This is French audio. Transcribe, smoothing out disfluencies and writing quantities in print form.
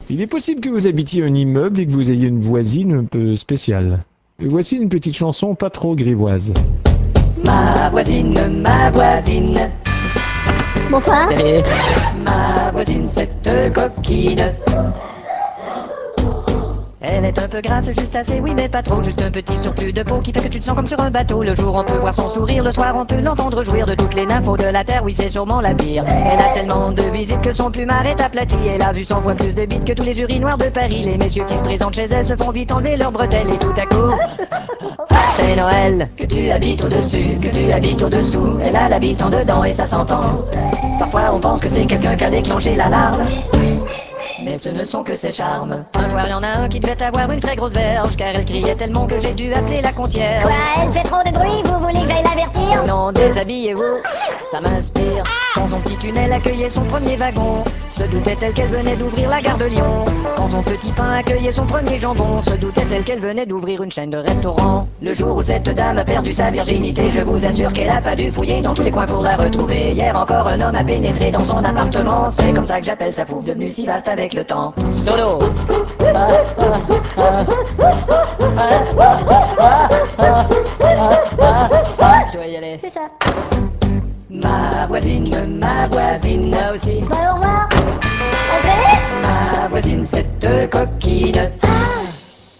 Il est possible que vous habitiez un immeuble et que vous ayez une voisine un peu spéciale. Voici une petite chanson pas trop grivoise. Ma voisine, Bonsoir. c'est ma voisine, cette coquine. Elle est un peu grasse, juste assez, oui mais pas trop. Juste un petit surplus de peau qui fait que tu te sens comme sur un bateau. Le jour on peut voir son sourire, le soir on peut l'entendre jouir. De toutes les nymphos de la terre, oui c'est sûrement la pire. Elle a tellement de visites que son plumard est aplati. Elle a vu 100 fois plus de bites que tous les urinoirs de Paris. Les messieurs qui se présentent chez elle se font vite enlever leurs bretelles. Et tout à coup, c'est Noël. Que tu habites au-dessus, que tu habites au-dessous. Elle a l'habite en dedans et ça s'entend. Parfois on pense que c'est quelqu'un qui a déclenché l'alarme, mais ce ne sont que ses charmes. Un soir, y en a un qui devait avoir une très grosse verge, car elle criait tellement que j'ai dû appeler la concierge. Quoi, elle fait trop de bruit, vous voulez que j'aille l'avertir? Non, déshabillez-vous, ça m'inspire. Quand son petit tunnel accueillait son premier wagon, se doutait-elle qu'elle venait d'ouvrir la gare de Lyon? Quand son petit pain accueillait son premier jambon, se doutait-elle qu'elle venait d'ouvrir une chaîne de restaurants? Le jour où cette dame a perdu sa virginité, je vous assure qu'elle a pas dû fouiller dans tous les coins pour la retrouver. Hier encore, un homme a pénétré dans son appartement. C'est comme ça que j'appelle sa fouf devenue si vaste avec le temps. Solo. Je dois y aller. C'est ça. Ma voisine là aussi. Bah, au revoir. Entrez. Ma voisine, cette coquine. Ah,